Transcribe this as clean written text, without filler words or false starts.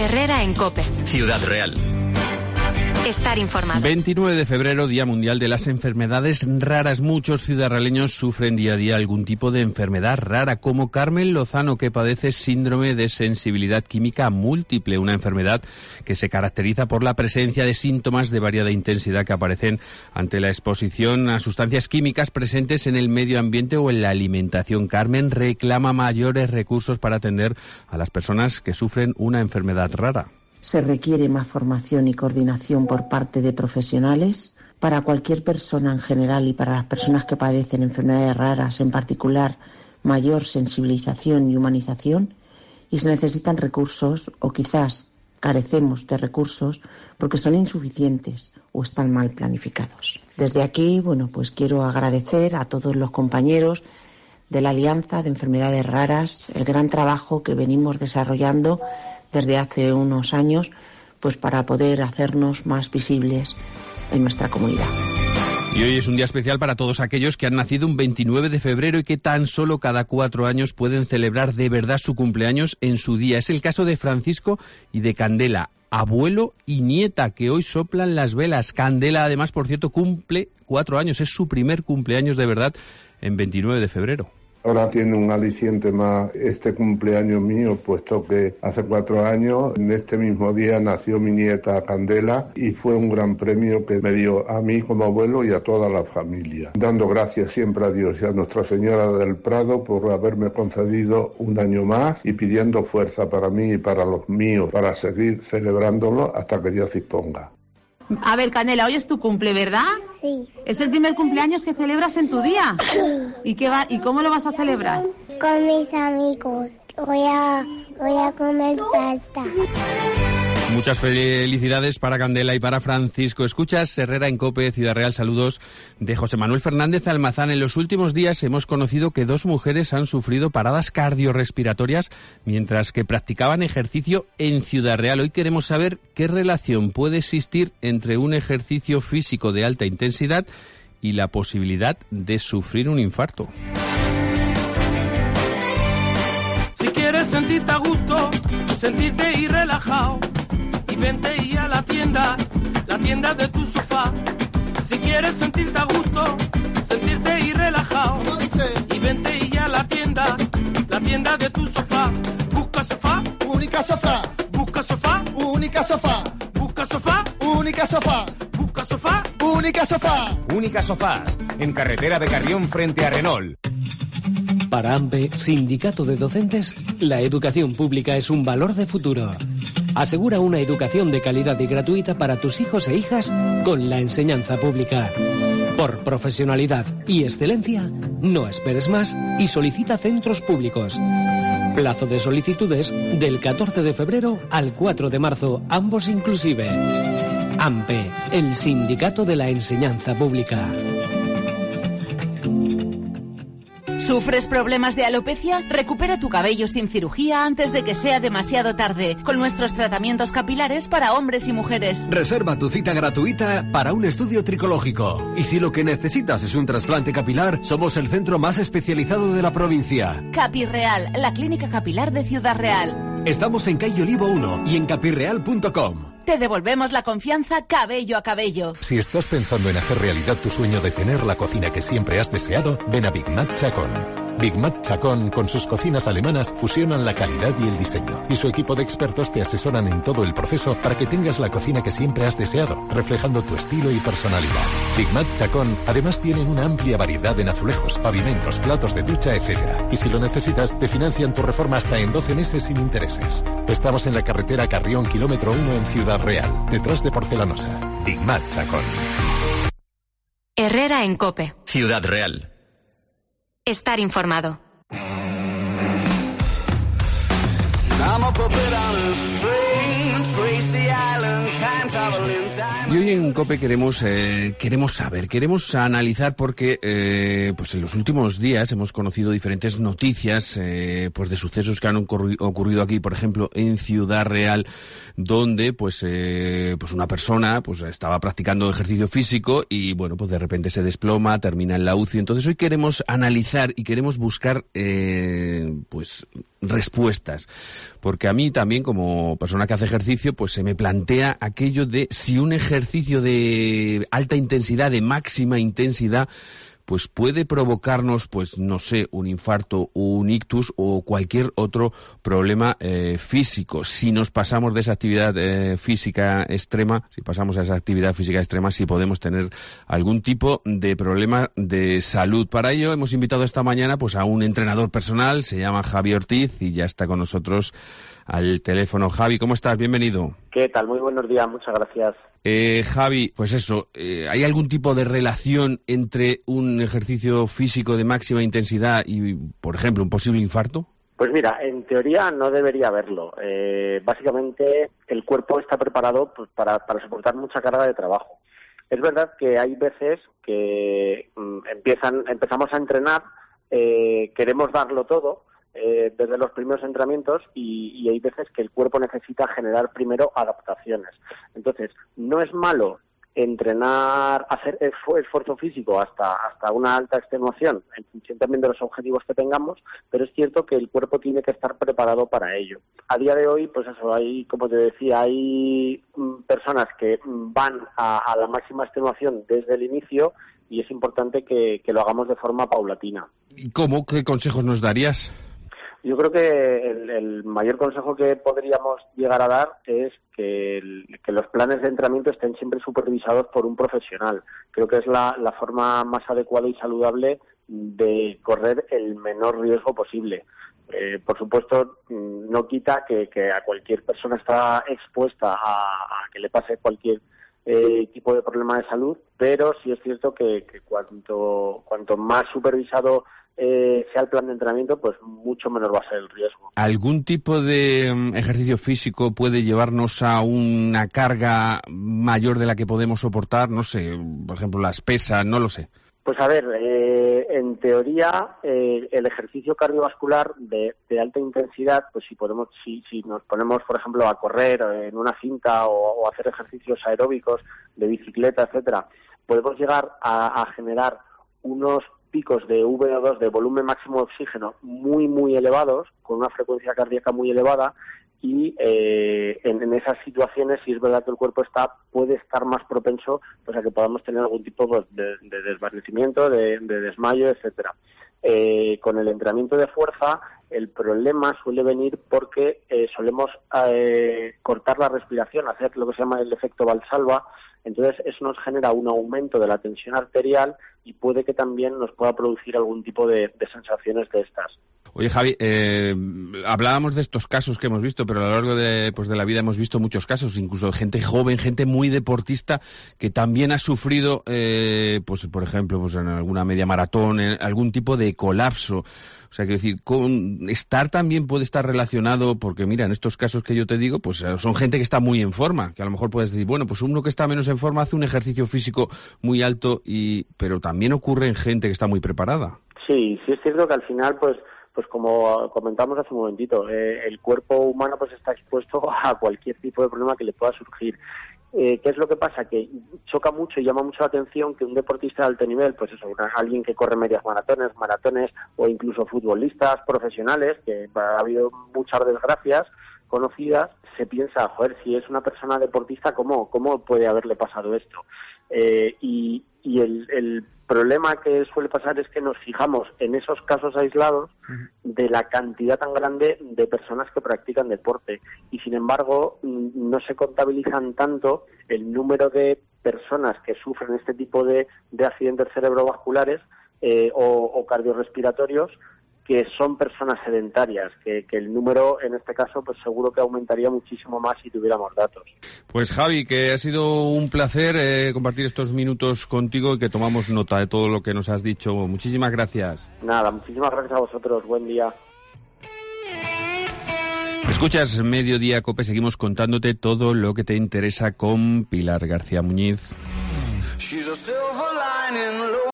Herrera en COPE. Ciudad Real. Estar informado. 29 de febrero, Día Mundial de las Enfermedades Raras. Muchos ciudadrealeños sufren día a día algún tipo de enfermedad rara, como Carmen Lozano, que padece síndrome de sensibilidad química múltiple, una enfermedad que se caracteriza por la presencia de síntomas de variada intensidad que aparecen ante la exposición a sustancias químicas presentes en el medio ambiente o en la alimentación. Carmen reclama mayores recursos para atender a las personas que sufren una enfermedad rara. Se requiere más formación y coordinación por parte de profesionales. Para cualquier persona en general y para las personas que padecen enfermedades raras, en particular, mayor sensibilización y humanización. Y se necesitan recursos, o quizás carecemos de recursos, porque son insuficientes o están mal planificados. Desde aquí, pues quiero agradecer a todos los compañeros de la Alianza de Enfermedades Raras el gran trabajo que venimos desarrollando desde hace unos años, para poder hacernos más visibles en nuestra comunidad. Y hoy es un día especial para todos aquellos que han nacido un 29 de febrero y que tan solo cada 4 años pueden celebrar de verdad su cumpleaños en su día. Es el caso de Francisco y de Candela, abuelo y nieta, que hoy soplan las velas. Candela, además, por cierto, cumple 4 años. Es su primer cumpleaños de verdad en 29 de febrero. Ahora tiene un aliciente más este cumpleaños mío, puesto que hace 4 años, en este mismo día, nació mi nieta Candela y fue un gran premio que me dio a mí como abuelo y a toda la familia. Dando gracias siempre a Dios y a Nuestra Señora del Prado por haberme concedido un año más y pidiendo fuerza para mí y para los míos para seguir celebrándolo hasta que Dios disponga. A ver, Candela, hoy es tu cumple, ¿verdad? Sí. ¿Es el primer cumpleaños que celebras en tu día? Sí. ¿Y cómo lo vas a celebrar? Con mis amigos. Voy a comer tarta. Muchas felicidades para Candela y para Francisco. Escuchas Herrera en COPE, Ciudad Real. Saludos de José Manuel Fernández Almazán. En los últimos días hemos conocido que 2 mujeres han sufrido paradas cardiorrespiratorias mientras que practicaban ejercicio en Ciudad Real. Hoy queremos saber qué relación puede existir entre un ejercicio físico de alta intensidad y la posibilidad de sufrir un infarto. Si quieres sentirte a gusto, sentirte y relajado, y vente y a la tienda de tu sofá. Si quieres sentirte a gusto, sentirte y relajado, y vente y a la tienda de tu sofá. Busca sofá, única sofá. Busca sofá, única sofá. Busca sofá, única sofá. Busca sofá, única sofá. Única Sofás, en carretera de Carrión frente a Renault. Para AMPE, Sindicato de Docentes, la educación pública es un valor de futuro. Asegura una educación de calidad y gratuita para tus hijos e hijas con la enseñanza pública. Por profesionalidad y excelencia, no esperes más y solicita centros públicos. Plazo de solicitudes del 14 de febrero al 4 de marzo, ambos inclusive. AMPE, el Sindicato de la Enseñanza Pública. ¿Sufres problemas de alopecia? Recupera tu cabello sin cirugía antes de que sea demasiado tarde, con nuestros tratamientos capilares para hombres y mujeres. Reserva tu cita gratuita para un estudio tricológico. Y si lo que necesitas es un trasplante capilar, somos el centro más especializado de la provincia. Capirreal, la clínica capilar de Ciudad Real. Estamos en calle Olivo 1 y en capirreal.com. Te devolvemos la confianza cabello a cabello. Si estás pensando en hacer realidad tu sueño de tener la cocina que siempre has deseado, ven a Big Mac Chacón. Big Mac Chacón, con sus cocinas alemanas, fusionan la calidad y el diseño. Y su equipo de expertos te asesoran en todo el proceso para que tengas la cocina que siempre has deseado, reflejando tu estilo y personalidad. Big Mac Chacón, además, tienen una amplia variedad en azulejos, pavimentos, platos de ducha, etc. Y si lo necesitas, te financian tu reforma hasta en 12 meses sin intereses. Estamos en la carretera Carrión, kilómetro 1 en Ciudad Real, detrás de Porcelanosa. Big Mac Chacón. Herrera en COPE. Ciudad Real. Estar informado. I'm a puppet on a string, Tracy Island, time Y hoy en COPE queremos analizar porque pues en los últimos días hemos conocido diferentes noticias pues de sucesos que han ocurrido aquí, por ejemplo, en Ciudad Real, donde pues una persona pues estaba practicando ejercicio físico y bueno, pues de repente se desploma, termina en la UCI. Entonces hoy queremos analizar y queremos buscar pues respuestas, porque a mí también, como persona que hace ejercicio, pues se me plantea aquello de si un ejercicio de alta intensidad, de máxima intensidad, pues puede provocarnos, pues no sé, un infarto, un ictus o cualquier otro problema físico. Si nos pasamos de esa actividad física extrema, si podemos tener algún tipo de problema de salud. Para ello hemos invitado esta mañana pues a un entrenador personal, se llama Javi Ortiz y ya está con nosotros al teléfono. Javi, ¿cómo estás? Bienvenido. ¿Qué tal? Muy buenos días, muchas gracias. Javi, pues eso, ¿hay algún tipo de relación entre un ejercicio físico de máxima intensidad y, por ejemplo, un posible infarto? Pues mira, en teoría no debería haberlo. Básicamente, el cuerpo está preparado pues, para soportar mucha carga de trabajo. Es verdad que hay veces que empezamos a entrenar, queremos darlo todo, desde los primeros entrenamientos y hay veces que el cuerpo necesita generar primero adaptaciones. Entonces, no es malo entrenar, hacer esfuerzo físico hasta una alta extenuación, en función también de los objetivos que tengamos, pero es cierto que el cuerpo tiene que estar preparado para ello. A día de hoy, pues eso, hay, como te decía, hay personas que van a la máxima extenuación desde el inicio y es importante que lo hagamos de forma paulatina. ¿Y cómo? ¿Qué consejos nos darías? Yo creo que el mayor consejo que podríamos llegar a dar es que los planes de entrenamiento estén siempre supervisados por un profesional. Creo que es la forma más adecuada y saludable de correr el menor riesgo posible. Por supuesto, no quita que a cualquier persona está expuesta a que le pase cualquier tipo de problema de salud, pero sí es cierto que cuanto más supervisado sea el plan de entrenamiento, pues mucho menor va a ser el riesgo. ¿Algún tipo de ejercicio físico puede llevarnos a una carga mayor de la que podemos soportar? No sé, por ejemplo, las pesas, no lo sé. Pues a ver, en teoría el ejercicio cardiovascular de alta intensidad, pues si nos ponemos, por ejemplo, a correr en una cinta o hacer ejercicios aeróbicos de bicicleta, etcétera, podemos llegar a generar unos picos de VO2, de volumen máximo de oxígeno, muy, muy elevados, con una frecuencia cardíaca muy elevada, y en esas situaciones, si es verdad que el cuerpo puede estar más propenso pues a que podamos tener algún tipo de desvanecimiento, de desmayo, etcétera. Con el entrenamiento de fuerza, el problema suele venir porque solemos cortar la respiración, hacer lo que se llama el efecto Valsalva. Entonces eso nos genera un aumento de la tensión arterial y puede que también nos pueda producir algún tipo de sensaciones de estas. Oye, Javi, hablábamos de estos casos que hemos visto, pero a lo largo de la vida hemos visto muchos casos, incluso gente joven, gente muy deportista, que también ha sufrido, pues por ejemplo, pues en alguna media maratón, en algún tipo de colapso. O sea, quiero decir, estar también puede estar relacionado, porque mira, en estos casos que yo te digo, pues son gente que está muy en forma, que a lo mejor puedes decir, bueno, pues uno que está menos en forma hace un ejercicio físico muy alto, pero también ocurre en gente que está muy preparada. Sí es cierto que al final, pues como comentamos hace un momentito, el cuerpo humano pues está expuesto a cualquier tipo de problema que le pueda surgir. ¿Qué es lo que pasa? Que choca mucho y llama mucho la atención que un deportista de alto nivel, pues eso, alguien que corre medias maratones o incluso futbolistas profesionales, que ha habido muchas desgracias conocidas, se piensa, joder, si es una persona deportista, ¿cómo puede haberle pasado esto? Y el problema que suele pasar es que nos fijamos en esos casos aislados de la cantidad tan grande de personas que practican deporte y sin embargo no se contabilizan tanto el número de personas que sufren este tipo de accidentes cerebrovasculares o cardiorrespiratorios, que son personas sedentarias, que el número en este caso pues seguro que aumentaría muchísimo más si tuviéramos datos. Pues Javi, que ha sido un placer compartir estos minutos contigo y que tomamos nota de todo lo que nos has dicho. Muchísimas gracias. Nada, muchísimas gracias a vosotros, buen día. Escuchas Mediodía Cope, seguimos contándote todo lo que te interesa con Pilar García Muñiz.